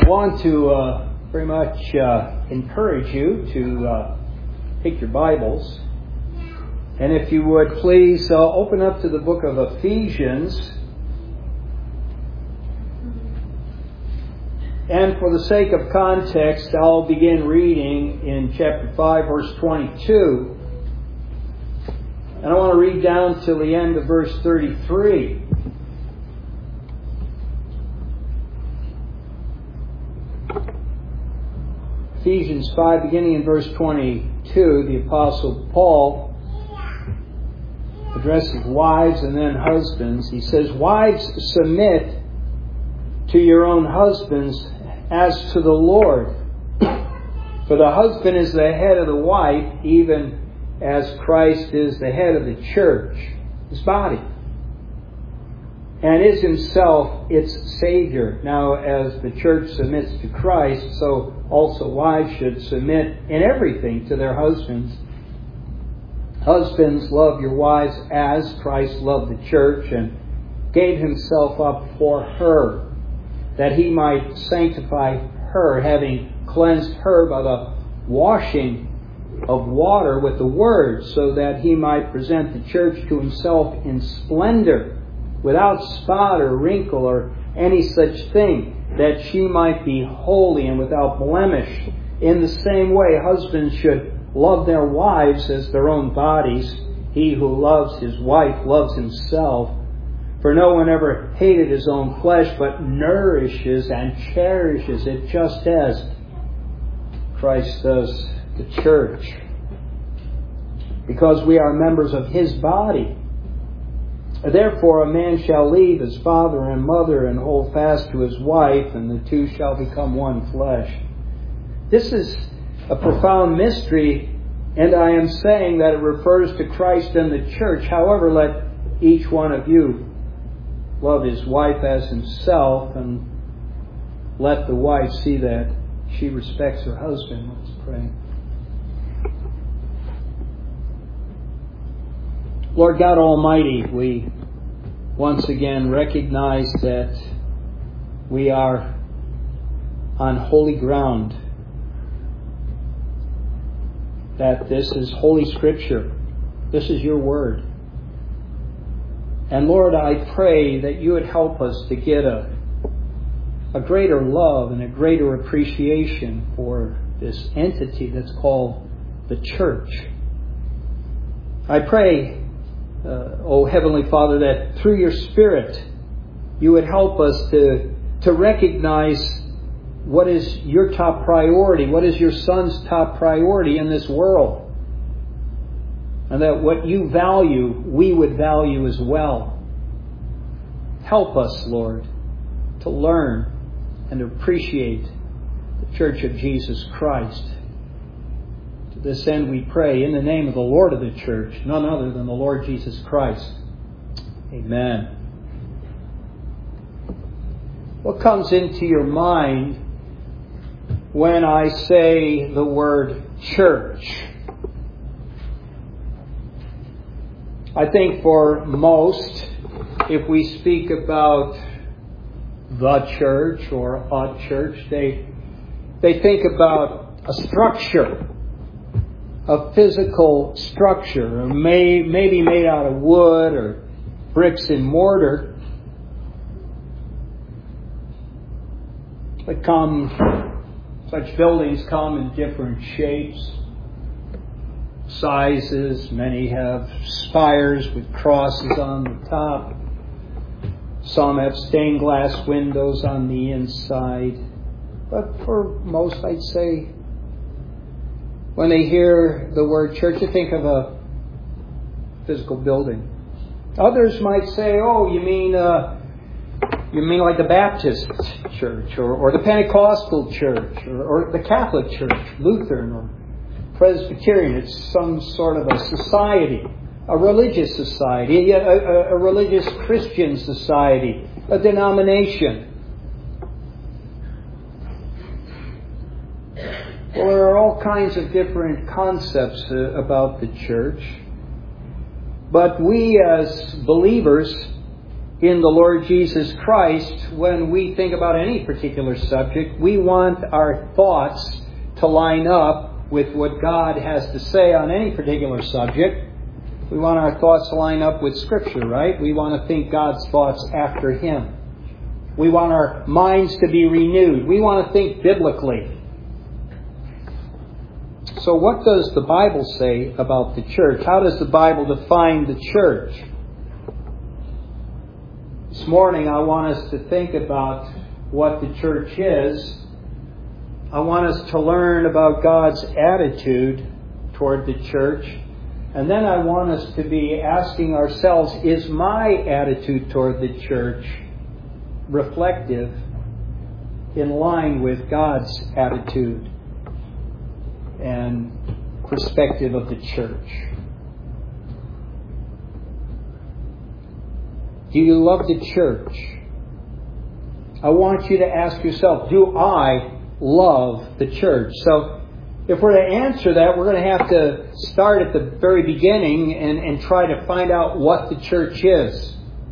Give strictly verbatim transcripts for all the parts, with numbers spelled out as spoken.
want to uh, very much uh, encourage you to uh, take your Bibles. And if you would please uh, open up to the book of Ephesians. And for the sake of context, I'll begin reading in chapter five, verse twenty-two. And I want to read down till the end of verse thirty-three. Ephesians five, beginning in verse twenty-two, the Apostle Paul addresses wives and then husbands. He says, "Wives, submit to your own husbands as to the Lord. For the husband is the head of the wife, even as Christ is the head of the church, his body, and is himself its Savior. Now, as the church submits to Christ, so also wives should submit in everything to their husbands. Husbands, love your wives as Christ loved the church and gave himself up for her, that he might sanctify her, having cleansed her by the washing of water with the word, so that he might present the church to himself in splendor, without spot or wrinkle or any such thing, that she might be holy and without blemish. In the same way, husbands should love their wives as their own bodies. He who loves his wife loves himself. For no one ever hated his own flesh, but nourishes and cherishes it, just as Christ does the church, because we are members of his body. Therefore a man shall leave his father and mother and hold fast to his wife, and the two shall become one flesh." This is a profound mystery, and I am saying that it refers to Christ and the church. However, let each one of you love his wife as himself, and let the wife see that she respects her husband. Let's pray. Lord God Almighty, we once again recognize that we are on holy ground, that this is Holy Scripture. This is your Word. And Lord, I pray that you would help us to get a, a greater love and a greater appreciation for this entity that's called the church. I pray, uh, O Heavenly Father, that through your Spirit you would help us to, to recognize what is your top priority, what is your Son's top priority in this world. And that what you value, we would value as well. Help us, Lord, to learn and to appreciate the Church of Jesus Christ. To this end we pray in the name of the Lord of the Church, none other than the Lord Jesus Christ. Amen. What comes into your mind when I say the word church? I think for most, if we speak about the church or a church, they they think about a structure, a physical structure, or may, maybe made out of wood or bricks and mortar. They come, such buildings come in different shapes, sizes. Many have spires with crosses on the top. Some have stained glass windows on the inside. But for most, I'd say, when they hear the word church, you think of a physical building. Others might say, "Oh, you mean uh, you mean like the Baptist church, or, or the Pentecostal church, or, or the Catholic church, Lutheran, or Presbyterian." It's some sort of a society, a religious society, a, a, a religious Christian society, a denomination. Well, there are all kinds of different concepts uh, about the church. But we as believers in the Lord Jesus Christ, when we think about any particular subject, we want our thoughts to line up with what God has to say on any particular subject. We want our thoughts to line up with Scripture, right? We want to think God's thoughts after Him. We want our minds to be renewed. We want to think biblically. So what does the Bible say about the church? How does the Bible define the church? This morning I want us to think about what the church is. I want us to learn about God's attitude toward the church. And then I want us to be asking ourselves, is my attitude toward the church reflective, in line with God's attitude and perspective of the church? Do you love the church? I want you to ask yourself, do I love the church? So if we're to answer that, we're going to have to start at the very beginning and, and try to find out what the church is.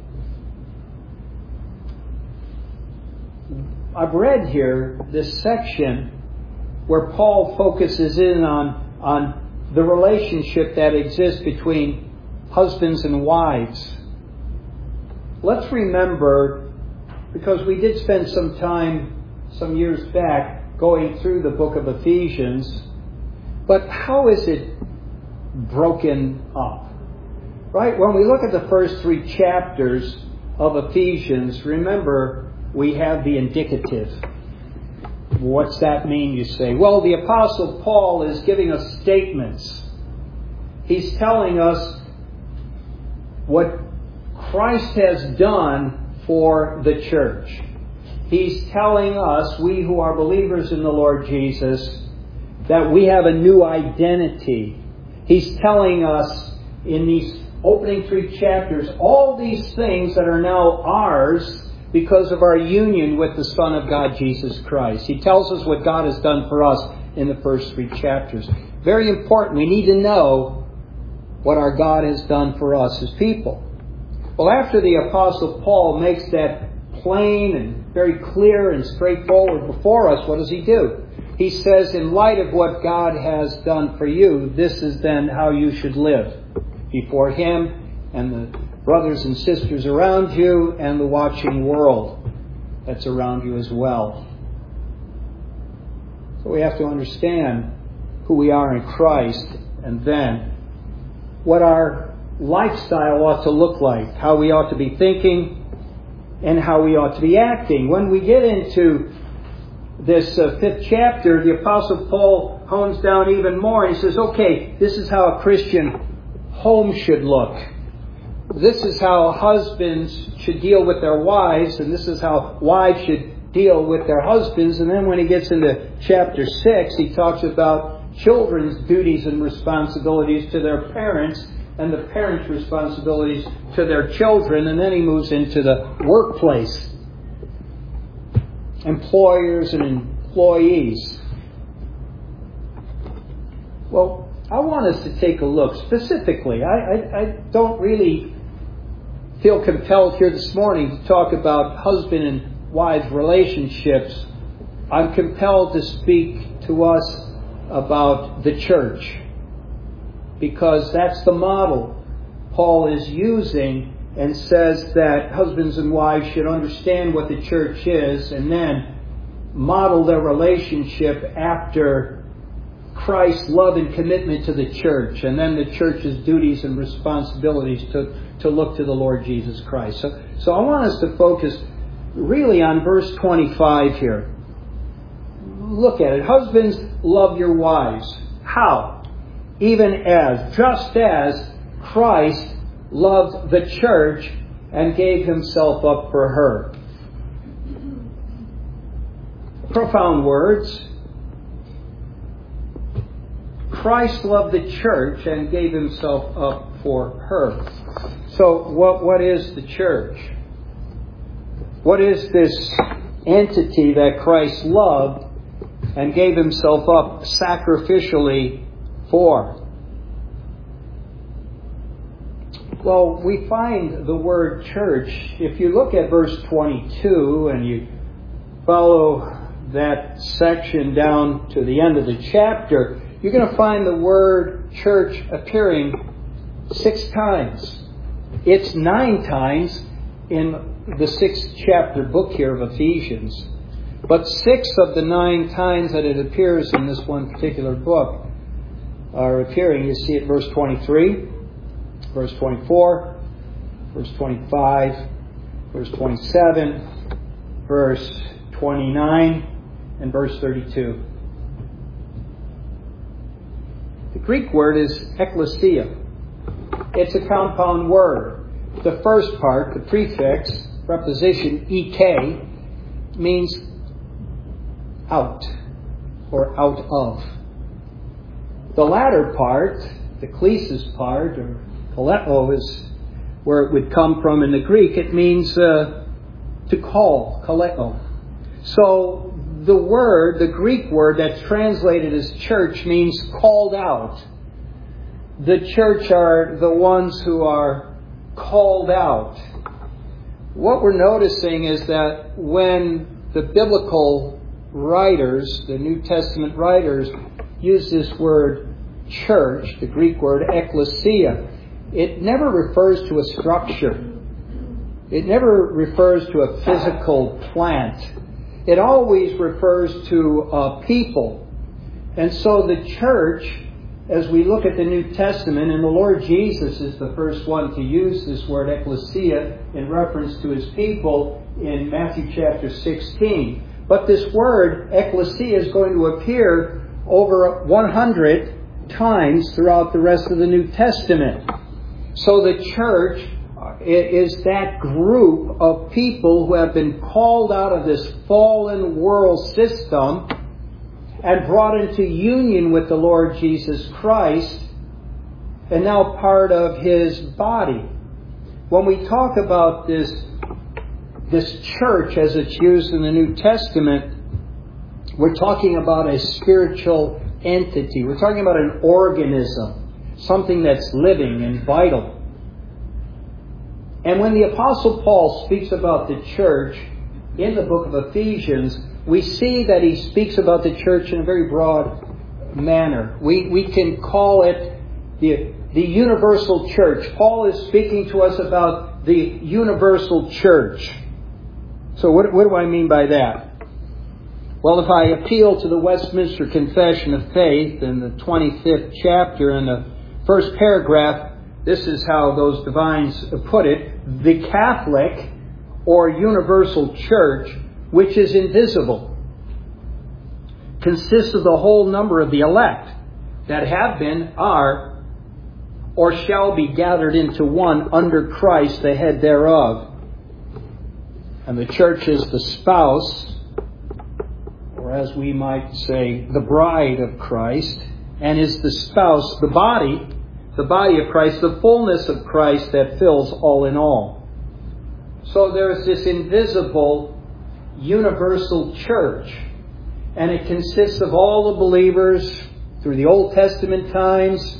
I've read here this section where Paul focuses in on, on the relationship that exists between husbands and wives. Let's remember, because we did spend some time, some years back, going through the book of Ephesians, but how is it broken up? Right? When we look at the first three chapters of Ephesians, remember, we have the indicative. What's that mean, you say? Well, the Apostle Paul is giving us statements. He's telling us what Christ has done for the church. He's telling us, we who are believers in the Lord Jesus, that we have a new identity. He's telling us in these opening three chapters all these things that are now ours because of our union with the Son of God, Jesus Christ. He tells us what God has done for us in the first three chapters. Very important. We need to know what our God has done for us as people. Well, after the Apostle Paul makes that plain and very clear and straightforward before us, what does he do? He says, in light of what God has done for you, this is then how you should live before Him and the brothers and sisters around you and the watching world that's around you as well. So we have to understand who we are in Christ, and then what our lifestyle ought to look like, how we ought to be thinking, and how we ought to be acting. When we get into this uh, fifth chapter, the Apostle Paul hones down even more. He says, okay, this is how a Christian home should look. This is how husbands should deal with their wives, and this is how wives should deal with their husbands. And then when he gets into chapter six, he talks about children's duties and responsibilities to their parents, and the parents' responsibilities to their children. And then he moves into the workplace. Employers and employees. Well, I want us to take a look specifically. I, I, I don't really feel compelled here this morning to talk about husband and wife relationships. I'm compelled to speak to us about the church, because that's the model Paul is using, and says that husbands and wives should understand what the church is and then model their relationship after Christ's love and commitment to the church, and then the church's duties and responsibilities to, to look to the Lord Jesus Christ. So, so I want us to focus really on verse twenty-five here. Look at it. Husbands, love your wives. How? Even as, just as Christ loved the church and gave Himself up for her. Profound words. Christ loved the church and gave Himself up for her. So what, what is the church? What is this entity that Christ loved and gave Himself up sacrificially for? Well, we find the word church, if you look at verse twenty-two and you follow that section down to the end of the chapter, you're going to find the word church appearing six times. It's nine times in the sixth chapter book here of Ephesians. But six of the nine times that it appears in this one particular book are appearing. You see it verse twenty-three, verse twenty-four, verse twenty-five, verse twenty-seven, verse twenty-nine, and verse thirty-two. The Greek word is ekklesia. It's a compound word. The first part, the prefix, preposition ek, means out or out of. The latter part, the klesis part, or kaleo is where it would come from in the Greek. It means uh, to call, kaleo. So the word, the Greek word that's translated as church means called out. The church are the ones who are called out. What we're noticing is that when the biblical writers, the New Testament writers, use this word church, the Greek word ekklesia, it never refers to a structure. It never refers to a physical plant. It always refers to a people. And so the church, as we look at the New Testament, and the Lord Jesus is the first one to use this word ekklesia in reference to His people in Matthew chapter sixteen. But this word ekklesia is going to appear over one hundred times throughout the rest of the New Testament. So the church is that group of people who have been called out of this fallen world system and brought into union with the Lord Jesus Christ, and now part of His body. When we talk about this, this church as it's used in the New Testament, we're talking about a spiritual entity. We're talking about an organism, something that's living and vital. And when the Apostle Paul speaks about the church in the book of Ephesians, we see that he speaks about the church in a very broad manner. We we can call it the, the universal church. Paul is speaking to us about the universal church. So what, what do I mean by that? Well, if I appeal to the Westminster Confession of Faith in the twenty-fifth chapter in the first paragraph, this is how those divines put it. The Catholic or universal church, which is invisible, consists of the whole number of the elect that have been, are, or shall be gathered into one under Christ, the head thereof. And the church is the spouse, or as we might say, the bride of Christ, and is the spouse, the body, the body of Christ, the fullness of Christ that fills all in all. So there's this invisible, universal church, and it consists of all the believers through the Old Testament times,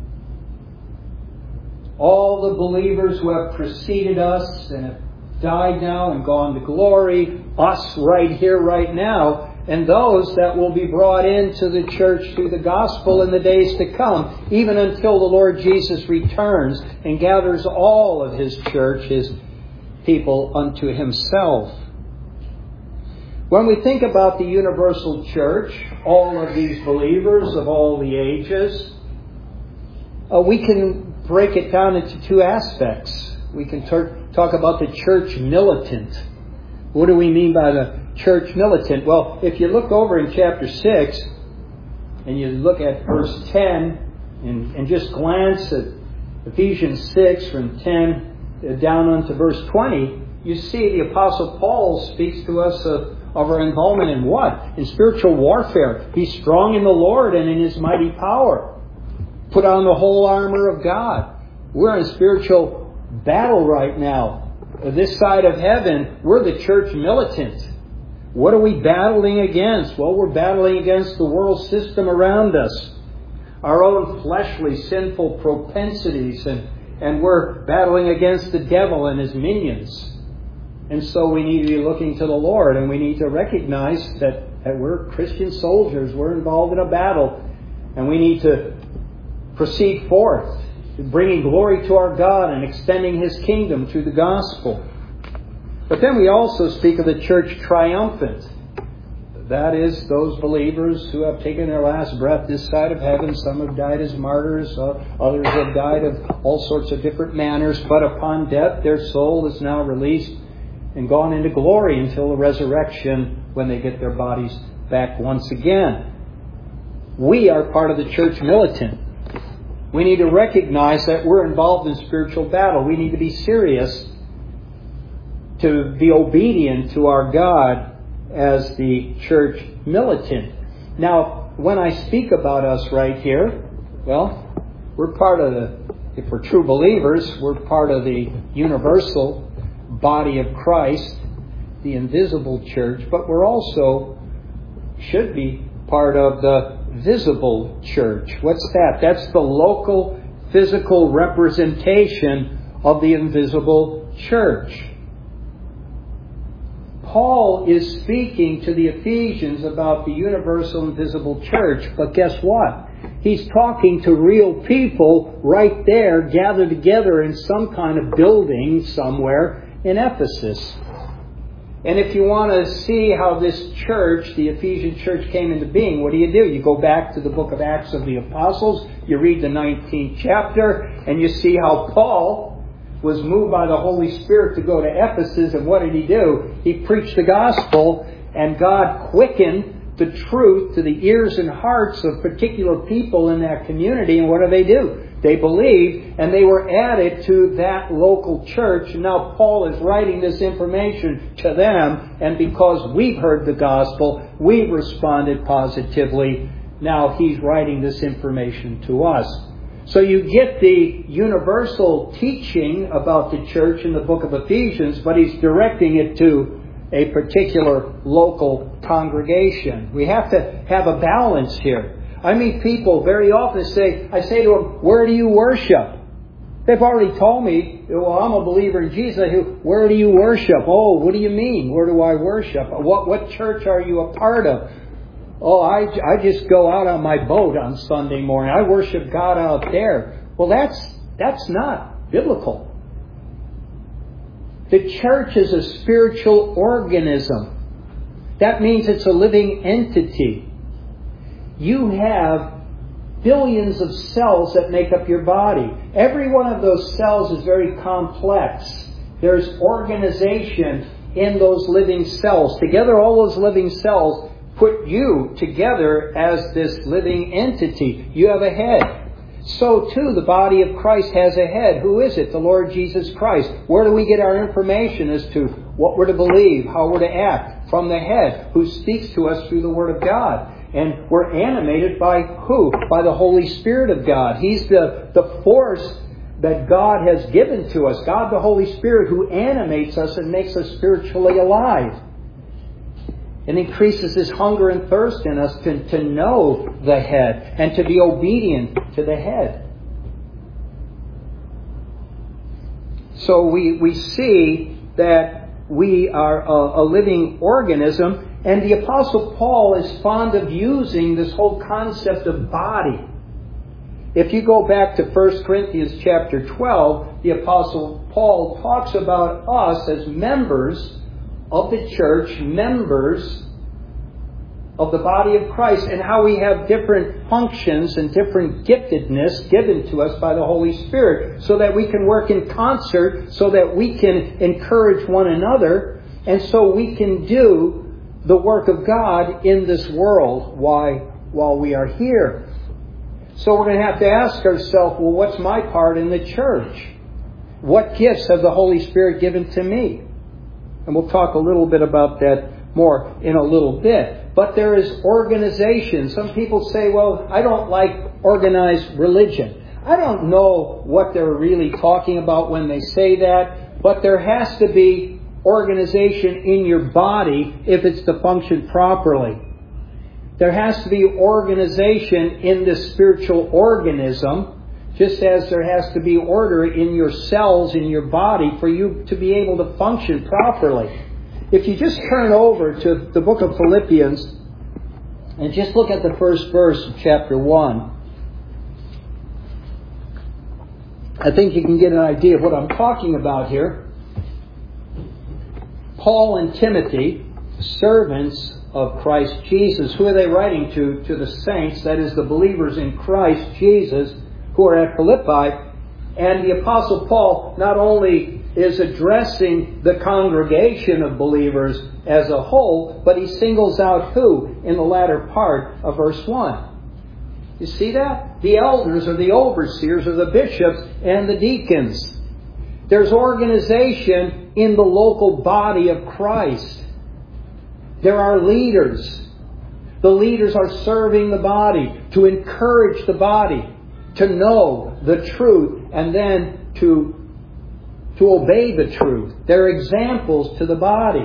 all the believers who have preceded us and have died now and gone to glory, us right here, right now, and those that will be brought into the church through the gospel in the days to come, even until the Lord Jesus returns and gathers all of His church, His people, unto Himself. When we think about the universal church, all of these believers of all the ages, uh, we can break it down into two aspects. We can ter- talk about the church militant. What do we mean by the church militant? Well, if you look over in chapter six and you look at verse ten and, and just glance at Ephesians six from ten down onto verse twenty, you see the Apostle Paul speaks to us of, of our involvement in what? In spiritual warfare. Be strong in the Lord and in His mighty power. Put on the whole armor of God. We're in spiritual battle right now. This side of heaven, we're the church militant. What are we battling against? Well, we're battling against the world system around us. Our own fleshly, sinful propensities and, And we're battling against the devil and his minions. And so we need to be looking to the Lord, and we need to recognize that, that we're Christian soldiers. We're involved in a battle, and we need to proceed forth, bringing glory to our God and extending His kingdom through the gospel. But then we also speak of the church triumphant. That is, those believers who have taken their last breath this side of heaven. Some have died as martyrs. Uh, others have died of all sorts of different manners. But upon death, their soul is now released and gone into glory until the resurrection, when they get their bodies back once again. We are part of the church militant. We need to recognize that we're involved in spiritual battle. We need to be serious to be obedient to our God as the church militant. Now, when I speak about us right here, well, we're part of the, if we're true believers, we're part of the universal body of Christ, the invisible church, but we're also, should be, part of the visible church. What's that? That's the local, physical representation of the invisible church. Paul is speaking to the Ephesians about the universal invisible church, but guess what? He's talking to real people right there, gathered together in some kind of building somewhere in Ephesus. And if you want to see how this church, the Ephesian church, came into being, what do you do? You go back to the book of Acts of the Apostles, you read the nineteenth chapter, and you see how Paul was moved by the Holy Spirit to go to Ephesus, and what did he do? He preached the gospel, and God quickened the truth to the ears and hearts of particular people in that community, and what do they do? They believed, and they were added to that local church. And now Paul is writing this information to them, and because we've heard the gospel, we've responded positively. Now he's writing this information to us. So you get the universal teaching about the church in the book of Ephesians, but he's directing it to a particular local congregation. We have to have a balance here. I meet people very often say, I say to them, where do you worship? They've already told me, well, I'm a believer in Jesus. I say, where do you worship? Oh, what do you mean? Where do I worship? What, what church are you a part of? Oh, I, I just go out on my boat on Sunday morning. I worship God out there. Well, that's, that's not biblical. The church is a spiritual organism. That means it's a living entity. You have billions of cells that make up your body. Every one of those cells is very complex. There's organization in those living cells. Together, all those living cells put you together as this living entity. You have a head. So too, the body of Christ has a head. Who is it? The Lord Jesus Christ. Where do we get our information as to what we're to believe, how we're to act? From the head, who speaks to us through the Word of God. And we're animated by who? By the Holy Spirit of God. He's the, the force that God has given to us. God the Holy Spirit, who animates us and makes us spiritually alive. And increases His hunger and thirst in us to, to know the head and to be obedient to the head. So we, we see that we are a, a living organism, and the Apostle Paul is fond of using this whole concept of body. If you go back to First Corinthians chapter twelve, the Apostle Paul talks about us as members of the church, members of the body of Christ, and how we have different functions and different giftedness given to us by the Holy Spirit, so that we can work in concert, so that we can encourage one another, and so we can do the work of God in this world while, while we are here. So we're going to have to ask ourselves, well, what's my part in the church? What gifts has the Holy Spirit given to me? And we'll talk a little bit about that more in a little bit. But there is organization. Some people say, well, I don't like organized religion. I don't know what they're really talking about when they say that, but there has to be organization in your body if it's to function properly. There has to be organization in this spiritual organism Just as there has to be order in your cells, in your body, for you to be able to function properly. If you just turn over to the book of Philippians and just look at the first verse of chapter one, I think you can get an idea of what I'm talking about here. Paul and Timothy, servants of Christ Jesus. Who are they writing to? To the saints, that is the believers in Christ Jesus, who are at Philippi. And the Apostle Paul not only is addressing the congregation of believers as a whole, but he singles out who in the latter part of verse one. You see that? The elders or the overseers or the bishops and the deacons. There's organization in the local body of Christ. There are leaders. The leaders are serving the body to encourage the body to know the truth and then to, to obey the truth. They're examples to the body.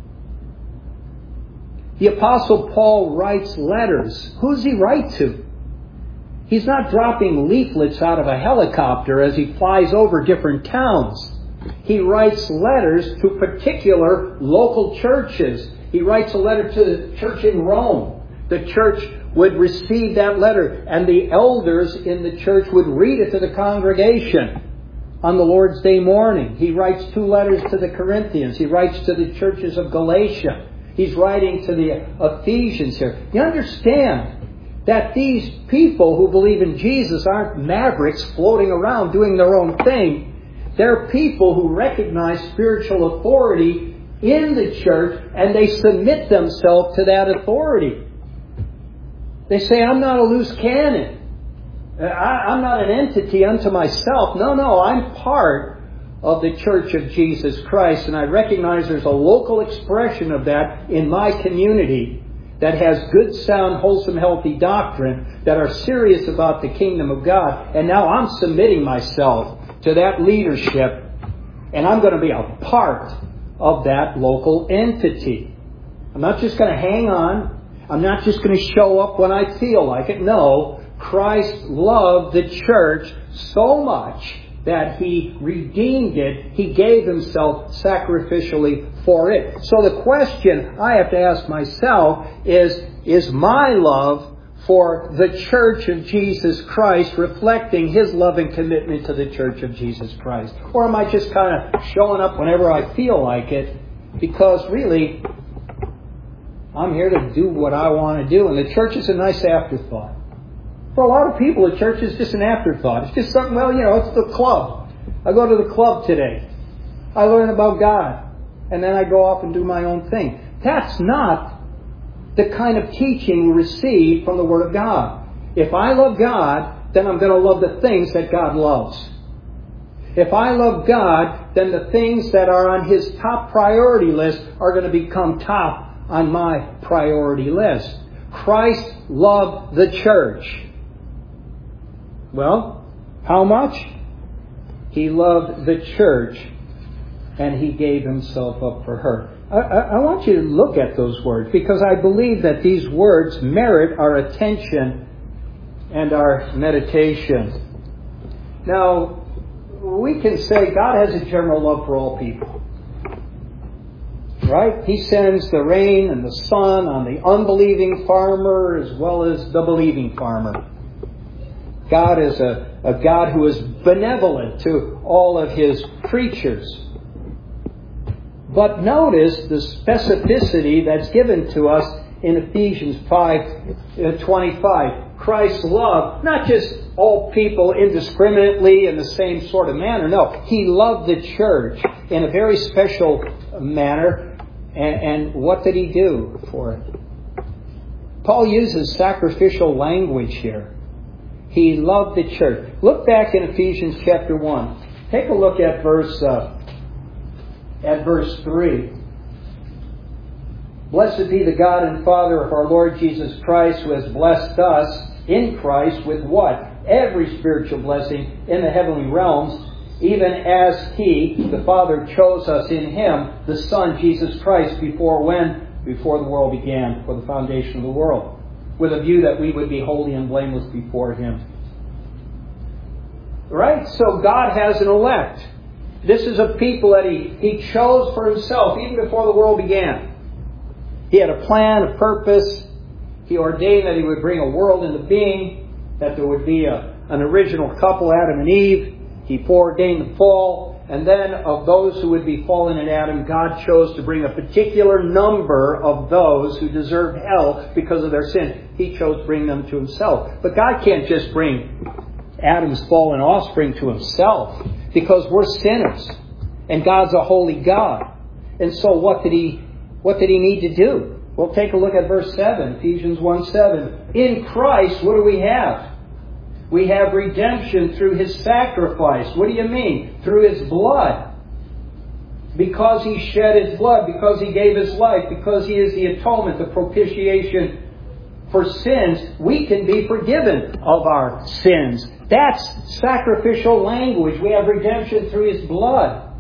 The Apostle Paul writes letters. Who does he write to? He's not dropping leaflets out of a helicopter as he flies over different towns. He writes letters to particular local churches. He writes a letter to the church in Rome. The church would receive that letter, and the elders in the church would read it to the congregation on the Lord's Day morning. He writes two letters to the Corinthians. He writes to the churches of Galatia. He's writing to the Ephesians here. You understand that these people who believe in Jesus aren't mavericks floating around doing their own thing. They're people who recognize spiritual authority in the church, and they submit themselves to that authority. They say, I'm not a loose cannon. I, I'm not an entity unto myself. No, no, I'm part of the Church of Jesus Christ, and I recognize there's a local expression of that in my community that has good, sound, wholesome, healthy doctrine, that are serious about the kingdom of God. And now I'm submitting myself to that leadership, and I'm going to be a part of that local entity. I'm not just going to hang on. I'm not just going to show up when I feel like it. No, Christ loved the church so much that He redeemed it. He gave Himself sacrificially for it. So the question I have to ask myself is, is my love for the church of Jesus Christ reflecting His love and commitment to the church of Jesus Christ? Or am I just kind of showing up whenever I feel like it? Because really, I'm here to do what I want to do. And the church is a nice afterthought. For a lot of people, the church is just an afterthought. It's just something, well, you know, it's the club. I go to the club today. I learn about God. And then I go off and do my own thing. That's not the kind of teaching we receive from the Word of God. If I love God, then I'm going to love the things that God loves. If I love God, then the things that are on His top priority list are going to become top on my priority list. Christ loved the church. Well, how much? He loved the church, and He gave Himself up for her. I, I, I want you to look at those words, because I believe that these words merit our attention and our meditation. Now, we can say God has a general love for all people. Right? He sends the rain and the sun on the unbelieving farmer as well as the believing farmer. God is a, a God who is benevolent to all of His creatures. But notice the specificity that's given to us in Ephesians five twenty-five. Christ's love, not just all people indiscriminately in the same sort of manner. No, He loved the church in a very special manner. And, and what did He do for it? Paul uses sacrificial language here. He loved the church. Look back in Ephesians chapter one. Take a look at verse uh, at verse three. Blessed be the God and Father of our Lord Jesus Christ, who has blessed us in Christ with what? Every spiritual blessing in the heavenly realms, even as He, the Father, chose us in Him, the Son, Jesus Christ, before when? Before the world began, for the foundation of the world, with a view that we would be holy and blameless before Him. Right? So God has an elect. This is a people that He, he chose for Himself even before the world began. He had a plan, a purpose. He ordained that He would bring a world into being, that there would be a, an original couple, Adam and Eve. He foreordained the fall. And then of those who would be fallen in Adam, God chose to bring a particular number of those who deserved hell because of their sin. He chose to bring them to Himself. But God can't just bring Adam's fallen offspring to Himself, because we're sinners. And God's a holy God. And so what did He, what did He need to do? Well, take a look at verse seven, Ephesians one seven. In Christ, what do we have? We have redemption through His sacrifice. What do you mean? Through His blood. Because He shed His blood, because He gave His life, because He is the atonement, the propitiation for sins, we can be forgiven of our sins. That's sacrificial language. We have redemption through His blood.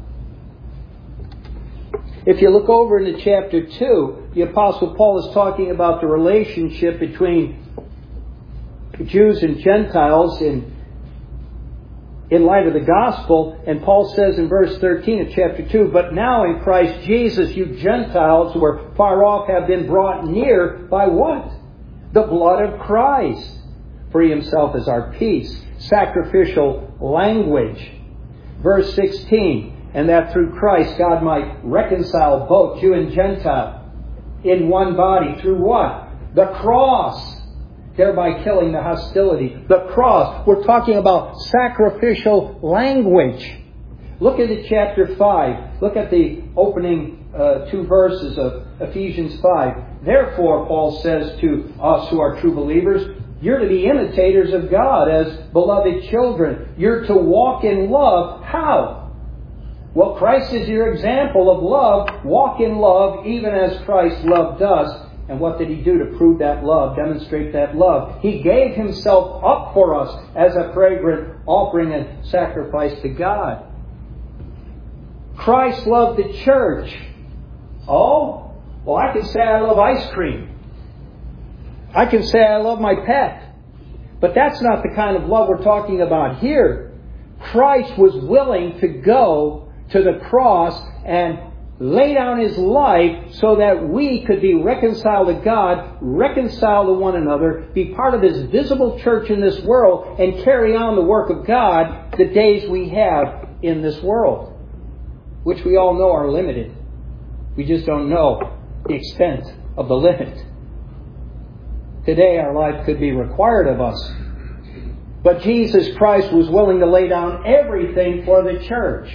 If you look over into chapter two, the Apostle Paul is talking about the relationship between Jews and Gentiles in, in light of the gospel. And Paul says in verse thirteen of chapter two, but now in Christ Jesus, you Gentiles who are far off have been brought near by what? The blood of Christ. For He Himself is our peace. Sacrificial language. Verse sixteen, and that through Christ God might reconcile both Jew and Gentile in one body. Through what? The cross. Thereby killing the hostility. The cross. We're talking about sacrificial language. Look at chapter five. Look at the opening uh, two verses of Ephesians five. Therefore, Paul says to us who are true believers, you're to be imitators of God as beloved children. You're to walk in love. How? Well, Christ is your example of love. Walk in love even as Christ loved us. And what did He do to prove that love, demonstrate that love? He gave Himself up for us as a fragrant offering and sacrifice to God. Christ loved the church. Oh, well, I can say I love ice cream. I can say I love my pet. But that's not the kind of love we're talking about here. Christ was willing to go to the cross and lay down His life so that we could be reconciled to God, reconciled to one another, be part of His visible church in this world, and carry on the work of God the days we have in this world, which we all know are limited. We just don't know the extent of the limit. Today our life could be required of us. But Jesus Christ was willing to lay down everything for the church.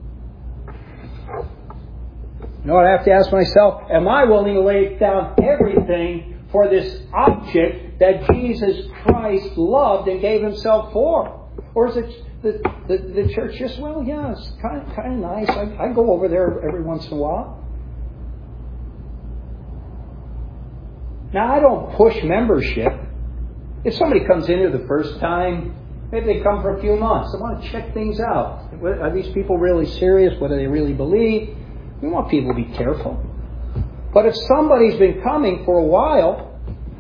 You know what I have to ask myself? Am I willing to lay down everything for this object that Jesus Christ loved and gave Himself for? Or is it the, the, the church just, well, yeah, it's kind of, kind of nice. I, I go over there every once in a while. Now, I don't push membership. If somebody comes in here the first time, maybe they come for a few months. They want to check things out. Are these people really serious? What do they really believe? We want people to be careful. But if somebody's been coming for a while,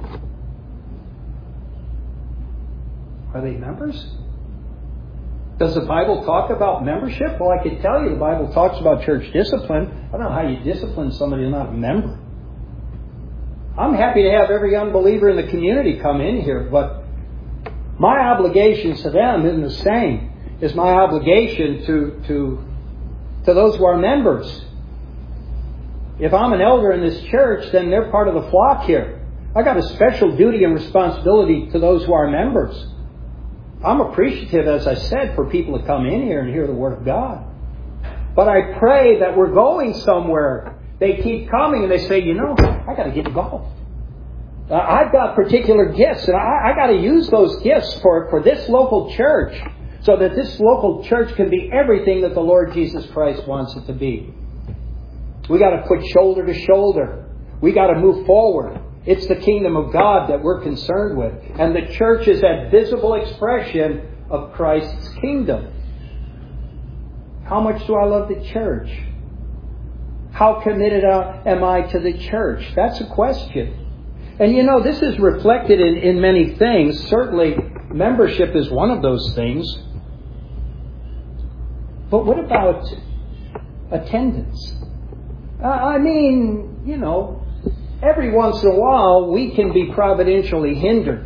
are they members? Does the Bible talk about membership? Well, I can tell you the Bible talks about church discipline. I don't know how you discipline somebody who's not a member. I'm happy to have every unbeliever in the community come in here, but my obligations to them isn't the same as my obligation to, to, to those who are members. If I'm an elder in this church, then they're part of the flock here. I got a special duty and responsibility to those who are members. I'm appreciative, as I said, for people to come in here and hear the Word of God. But I pray that we're going somewhere. They keep coming and they say, you know, I got to get involved. Uh, I've got particular gifts and I, I got to use those gifts for, for this local church so that this local church can be everything that the Lord Jesus Christ wants it to be. We got to put shoulder to shoulder. We got to move forward. It's the kingdom of God that we're concerned with. And the church is that visible expression of Christ's kingdom. How much do I love the church? How committed am I to the church? That's a question. And you know, this is reflected in, in many things. Certainly, membership is one of those things. But what about attendance? Uh, I mean, you know, every once in a while we can be providentially hindered.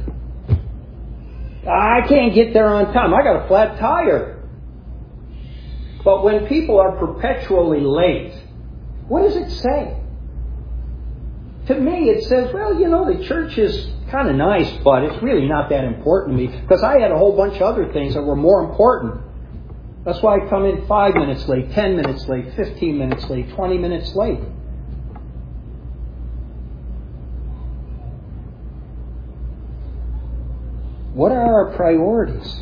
I can't get there on time. I got a flat tire. But when people are perpetually late, what does it say? To me, it says, well, you know, the church is kind of nice, but it's really not that important to me because I had a whole bunch of other things that were more important. That's why I come in five minutes late, ten minutes late, fifteen minutes late, twenty minutes late. What are our priorities?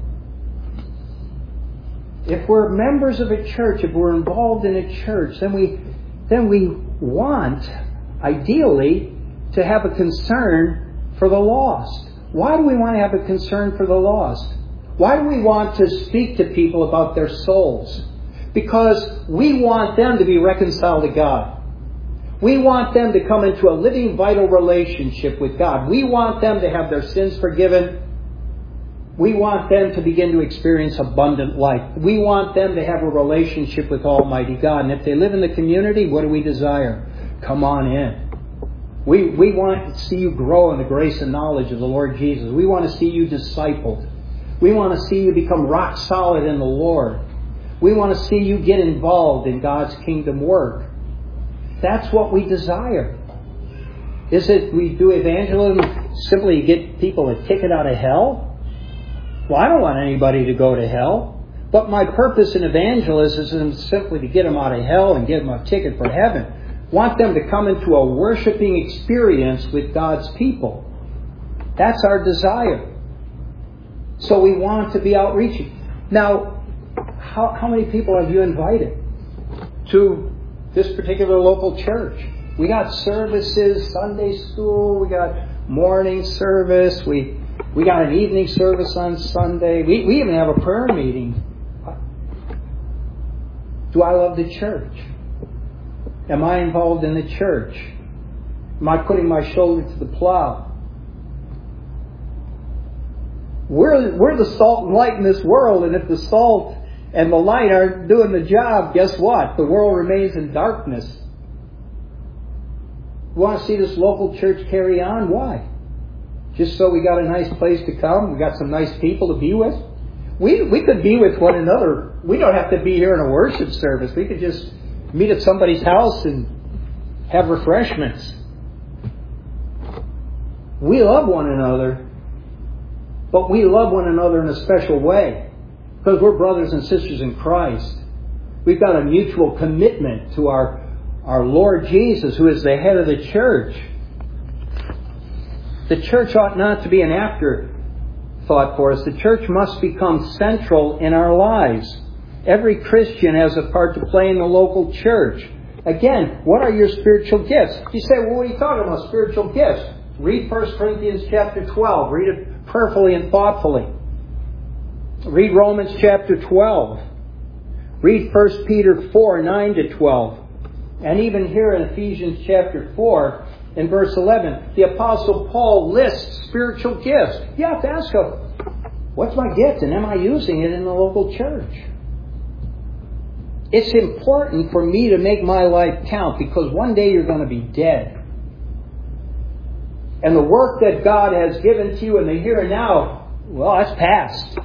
If we're members of a church, if we're involved in a church, then we then we want, ideally, to have a concern for the lost. Why do we want to have a concern for the lost? Why do we want to speak to people about their souls? Because we want them to be reconciled to God. We want them to come into a living, vital relationship with God. We want them to have their sins forgiven. We want them to begin to experience abundant life. We want them to have a relationship with Almighty God. And if they live in the community, what do we desire? Come on in. We, we want to see you grow in the grace and knowledge of the Lord Jesus. We want to see you discipled. We want to see you become rock solid in the Lord. We want to see you get involved in God's kingdom work. That's what we desire. Is it we do evangelism simply to get people a ticket out of hell? Well, I don't want anybody to go to hell. But my purpose in evangelism isn't simply to get them out of hell and give them a ticket for heaven. I want them to come into a worshiping experience with God's people. That's our desire. So we want to be outreaching. Now, how, how many people have you invited to this particular local church? We got services, Sunday school, we got morning service, we we got an evening service on Sunday. We, we even have a prayer meeting. Do I love the church? Am I involved in the church? Am I putting my shoulder to the plow? We're, we're the salt and light in this world, and if the salt and the light aren't doing the job, guess what? The world remains in darkness. You want to see this local church carry on? Why? Just so we got a nice place to come? We got some nice people to be with? We, we could be with one another. We don't have to be here in a worship service. We could just meet at somebody's house and have refreshments. We love one another. But we love one another in a special way because we're brothers and sisters in Christ. We've got a mutual commitment to our, our Lord Jesus, who is the head of the church. The church ought not to be an afterthought for us. The church must become central in our lives. Every Christian has a part to play in the local church. Again, what are your spiritual gifts? You say, well, what are you talking about, spiritual gifts? Read First Corinthians chapter twelve. Read it prayerfully and thoughtfully. Read Romans chapter twelve. Read First Peter four, nine to twelve. And even here in Ephesians chapter four, in verse eleven, the Apostle Paul lists spiritual gifts. You have to ask him, what's my gift and am I using it in the local church? It's important for me to make my life count because one day you're going to be dead. And the work that God has given to you in the here and now, well, that's past.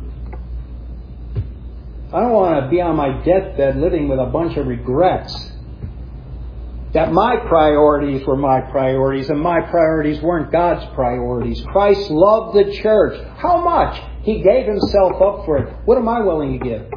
I don't want to be on my deathbed living with a bunch of regrets. That my priorities were my priorities and my priorities weren't God's priorities. Christ loved the church. How much? He gave Himself up for it. What am I willing to give?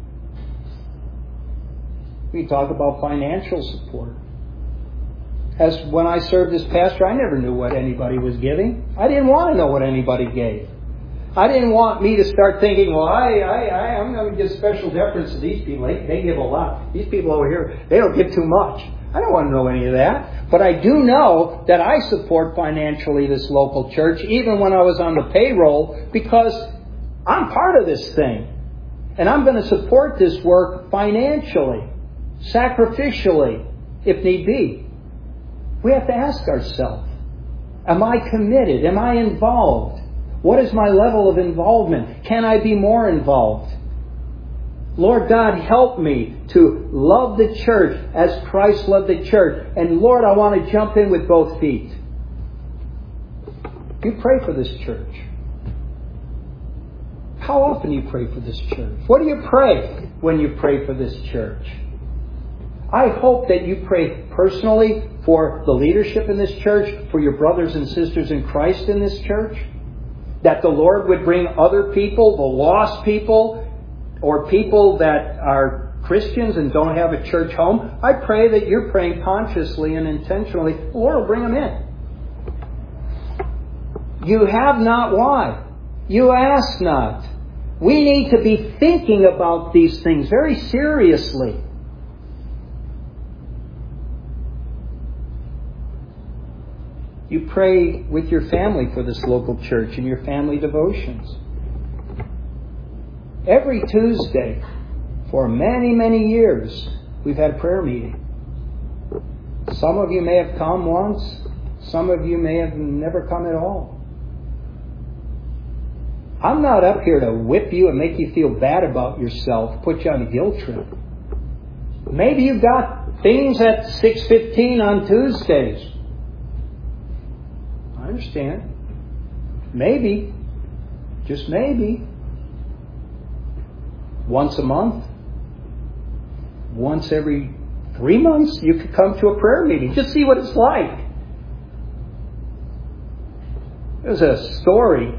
We talk about financial support. As when I served as pastor, I never knew what anybody was giving. I didn't want to know what anybody gave. I didn't want me to start thinking, well, I, I, I, I'm going to give special deference to these people. They, they give a lot. These people over here, they don't give too much. I don't want to know any of that. But I do know that I support financially this local church, even when I was on the payroll, because I'm part of this thing. And I'm going to support this work financially, sacrificially, if need be. We have to ask ourselves, am I committed? Am I involved? What is my level of involvement? Can I be more involved? Lord God, help me to love the church as Christ loved the church. And Lord, I want to jump in with both feet. You pray for this church. How often do you pray for this church? What do you pray when you pray for this church? I hope that you pray personally for the leadership in this church, for your brothers and sisters in Christ in this church. That the Lord would bring other people, the lost people, or people that are Christians and don't have a church home. I pray that you're praying consciously and intentionally. The Lord will bring them in. You have not, why? You ask not. We need to be thinking about these things very seriously. You pray with your family for this local church in your family devotions. Every Tuesday, for many, many years, we've had a prayer meeting. Some of you may have come once. Some of you may have never come at all. I'm not up here to whip you and make you feel bad about yourself, put you on a guilt trip. Maybe you've got things at six fifteen on Tuesdays. I understand. Maybe, just maybe, once a month, once every three months, you could come to a prayer meeting. Just see what it's like. There's a story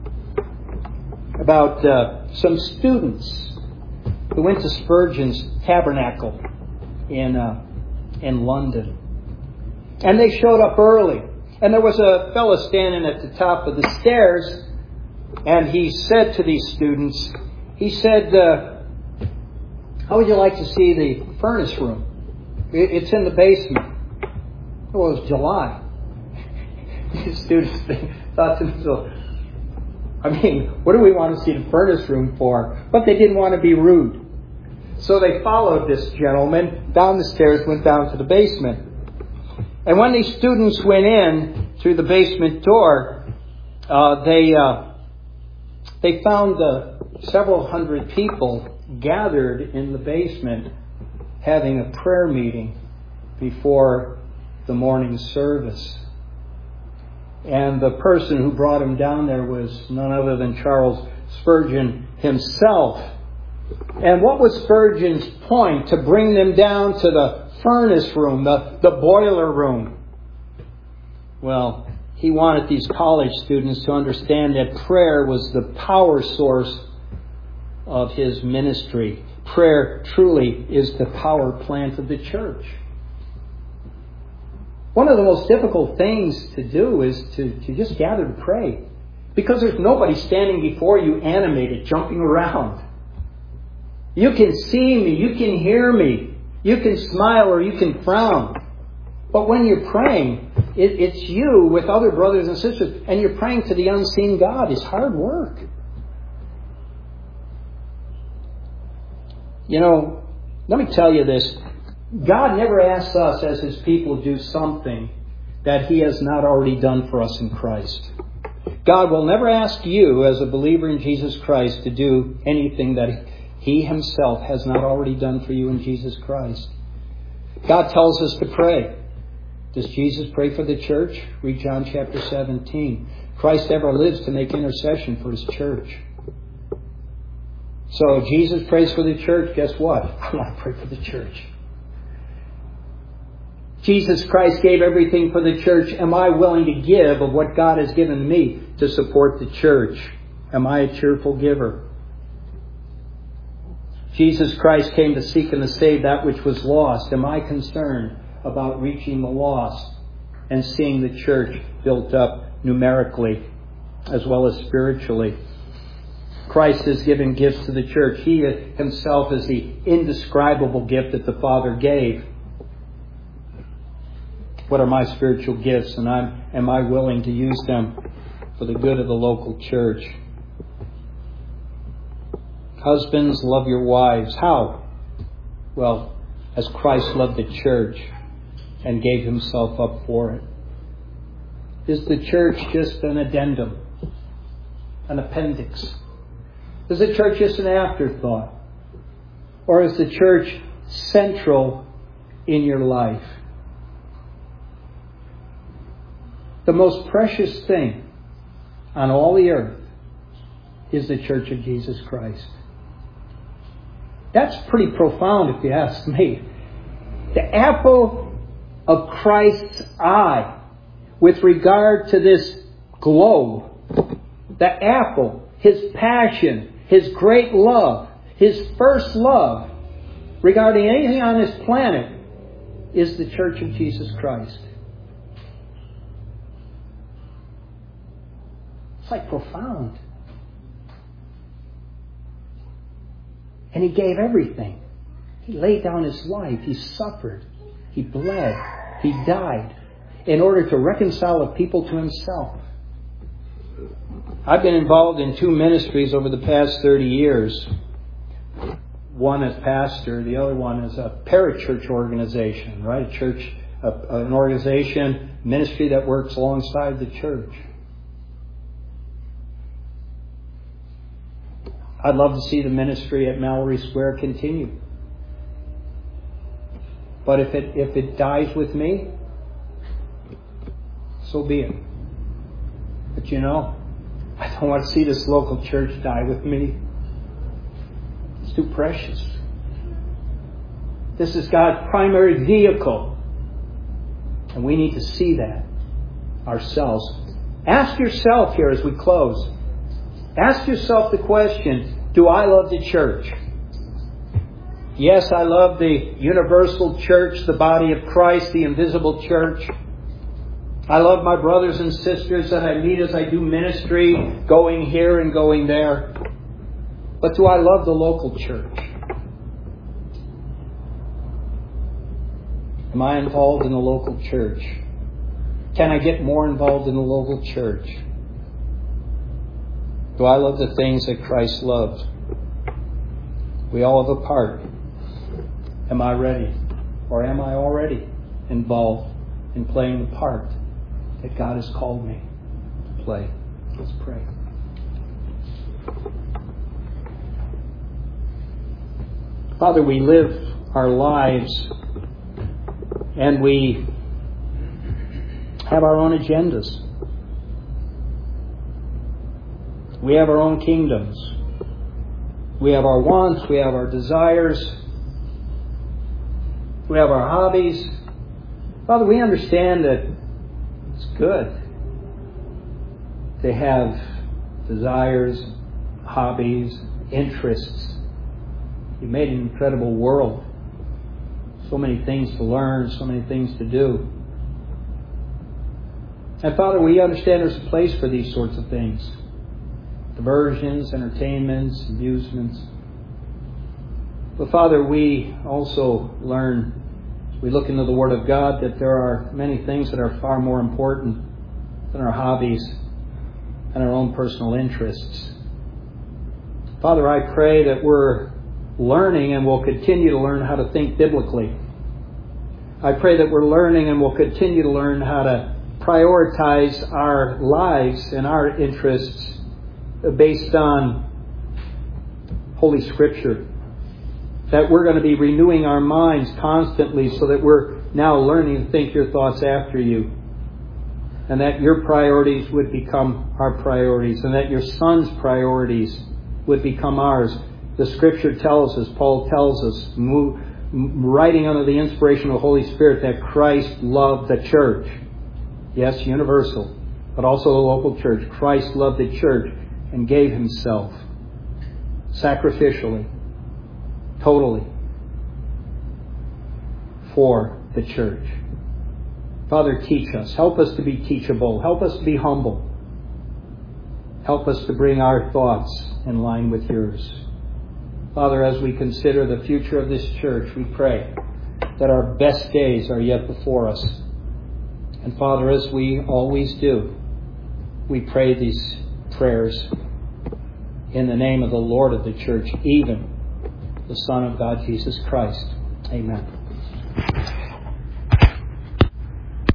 about uh, some students who went to Spurgeon's Tabernacle in uh, in London. And they showed up early. And there was a fellow standing at the top of the stairs, and he said to these students, he said, uh, how would you like to see the furnace room? It's in the basement. Well, it was July. These students thought to themselves, I mean, what do we want to see the furnace room for? But they didn't want to be rude. So they followed this gentleman down the stairs, went down to the basement. And when these students went in through the basement door, uh, they uh, they found uh, several hundred people gathered in the basement having a prayer meeting before the morning service. And the person who brought him down there was none other than Charles Spurgeon himself. And what was Spurgeon's point? To bring them down to the furnace room, the, the boiler room. Well, he wanted these college students to understand that prayer was the power source of his ministry. Prayer truly is the power plant of the church. One of the most difficult things to do is to, to just gather to pray. Because there's nobody standing before you animated, jumping around. You can see me, you can hear me, you can smile or you can frown. But when you're praying, it, it's you with other brothers and sisters, and you're praying to the unseen God. It's hard work. You know, let me tell you this. God never asks us as His people to do something that He has not already done for us in Christ. God will never ask you as a believer in Jesus Christ to do anything that He Himself has not already done for you in Jesus Christ. God tells us to pray. Does Jesus pray for the church? Read John chapter seventeen. Christ ever lives to make intercession for His church. So Jesus prays for the church. Guess what? I want to pray for the church. Jesus Christ gave everything for the church. Am I willing to give of what God has given me to support the church? Am I a cheerful giver? Jesus Christ came to seek and to save that which was lost. Am I concerned about reaching the lost and seeing the church built up numerically as well as spiritually? Christ has given gifts to the church. He Himself is the indescribable gift that the Father gave. What are my spiritual gifts, and I'm, am I willing to use them for the good of the local church? Husbands, love your wives. How? Well, as Christ loved the church and gave Himself up for it. Is the church just an addendum? An appendix? Is the church just an afterthought? Or is the church central in your life? The most precious thing on all the earth is the Church of Jesus Christ. That's pretty profound if you ask me. The apple of Christ's eye with regard to this globe. The apple, His passion, His great love, His first love regarding anything on this planet is the Church of Jesus Christ. It's like profound. And He gave everything. He laid down His life. He suffered. He bled. He died in order to reconcile the people to Himself. I've been involved in two ministries over the past thirty years. One as pastor, the other one as a parachurch organization, right? A church, a, an organization, ministry that works alongside the church. I'd love to see the ministry at Mallory Square continue. But if it if it dies with me, so be it. But you know, I don't want to see this local church die with me. It's too precious. This is God's primary vehicle. And we need to see that ourselves. Ask yourself here as we close. Ask yourself the question, do I love the church? Yes, I love the universal church, the body of Christ, the invisible church. I love my brothers and sisters that I meet as I do ministry, going here and going there. But do I love the local church? Am I involved in the local church? Can I get more involved in the local church? Do I love the things that Christ loved? We all have a part. Am I ready? Or am I already involved in playing the part that God has called me to play? Let's pray. Father, we live our lives and we have our own agendas. We have our own kingdoms. We have our wants. We have our desires. We have our hobbies. Father, we understand that it's good to have desires, hobbies, interests. You made an incredible world. So many things to learn, so many things to do. And Father, we understand there's a place for these sorts of things. Diversions, entertainments, amusements. But Father, we also learn, as we look into the Word of God, that there are many things that are far more important than our hobbies and our own personal interests. Father, I pray that we're learning and will continue to learn how to think biblically. I pray that we're learning and will continue to learn how to prioritize our lives and our interests based on Holy Scripture. That we're going to be renewing our minds constantly so that we're now learning to think your thoughts after you. And that your priorities would become our priorities. And that your Son's priorities would become ours. The Scripture tells us, Paul tells us, move, writing under the inspiration of the Holy Spirit, that Christ loved the church. Yes, universal, but also the local church. Christ loved the church and gave Himself sacrificially, totally, for the church. Father, teach us. Help us to be teachable. Help us to be humble. Help us to bring our thoughts in line with yours. Father, as we consider the future of this church, we pray that our best days are yet before us. And Father, as we always do, we pray these prayers in the name of the Lord of the church, even the Son of God, Jesus Christ. Amen.